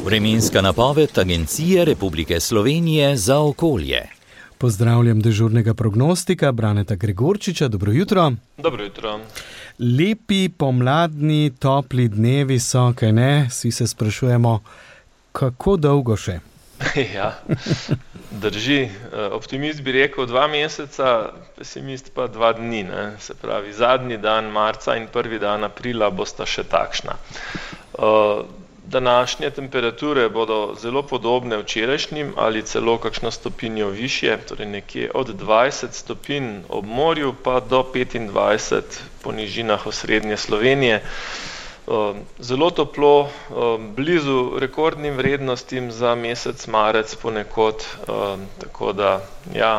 Vremenska napoved Agencije Republike Slovenije za okolje. Pozdravljam dežurnega prognostika Braneta Gregorčiča. Dobro jutro. Dobro jutro. Lepi, pomladni, topli dnevi so, kaj ne? Vsi se sprašujemo, kako dolgo še? Ja, drži. Optimist bi rekel 2 meseca, pesimist pa 2 dni. Ne? Se pravi, zadnji dan marca in prvi dan aprila bosta še takšna. Današnje temperature bodo zelo podobne včerajšnjim ali celo kakšno stopinjo višje, torej nekje od 20 stopinj ob morju pa do 25 po nižinah osrednje Slovenije. Zelo toplo, blizu rekordnim vrednostim za mesec marec ponekod, tako da ja,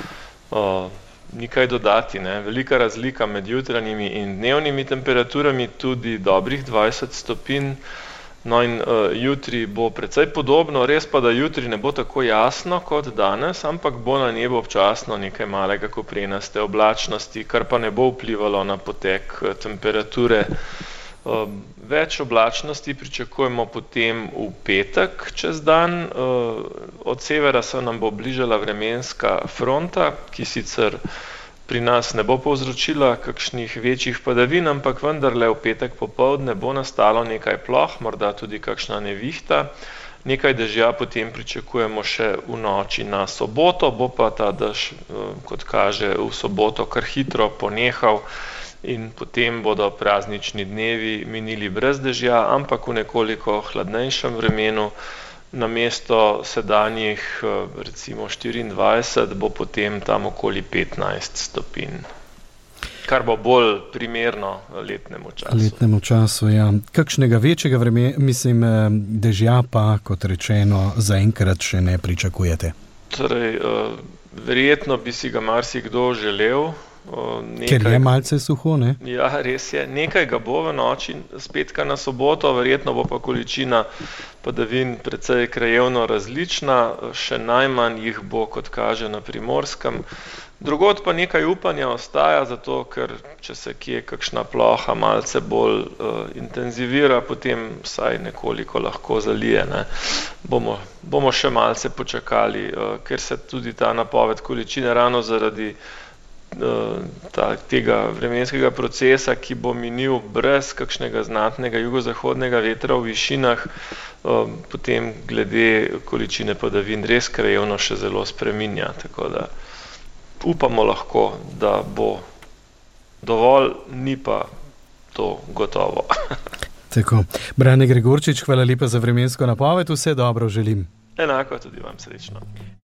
ni kaj dodati, ne. Velika razlika med jutranjimi in dnevnimi temperaturami, tudi dobrih 20 stopinj. No in jutri bo precej podobno, res pa, da jutri ne bo tako jasno kot danes, ampak bo na nebu občasno nekaj malega koprenaste oblačnosti, kar pa ne bo vplivalo na potek temperature. Več oblačnosti pričakujemo potem v petek čez dan. Od severa se nam bo bližala vremenska fronta, ki sicer pri nas ne bo povzročila kakšnih večjih padavin, ampak vendarle v petek popoldne bo nastalo nekaj ploh, morda tudi kakšna nevihta. Nekaj dežja potem pričakujemo še v noči na soboto, bo pa ta dež, kot kaže, v soboto kar hitro ponehal in potem bodo praznični dnevi minili brez dežja, ampak v nekoliko hladnejšem vremenu. Namesto sedanjih recimo 24 bo potem tam okoli 15 stopinj, kar bo bolj primerno letnemu času. Letnemu času, ja. Kakšnega večjega dežja pa, kot rečeno, zaenkrat še ne pričakujete? Torej, verjetno bi si ga marsikdo želel. Ker je malce suho, ne? Ja, res je. Nekaj ga bo v noči z petka na soboto, verjetno bo pa količina padavin precej krajevno različna, še najmanj jih bo, kot kaže, na Primorskem. Drugod pa nekaj upanja ostaja, zato ker če se kje kakšna ploha malce bolj intenzivira, potem vsaj nekoliko lahko zalije, ne. Bomo še malce počakali, ker se tudi ta napoved količine ravno zaradi tega vremenskega procesa, ki bo minil brez kakšnega znatnega jugozahodnega vetra v višinah, potem glede količine padavin res krajevno še zelo spreminja, tako da upamo lahko, da bo dovolj, ni pa to gotovo. Tako. Brane Gregorčič, hvala lepa za vremensko napoved, vse dobro želim. Enako tudi vam, srečno.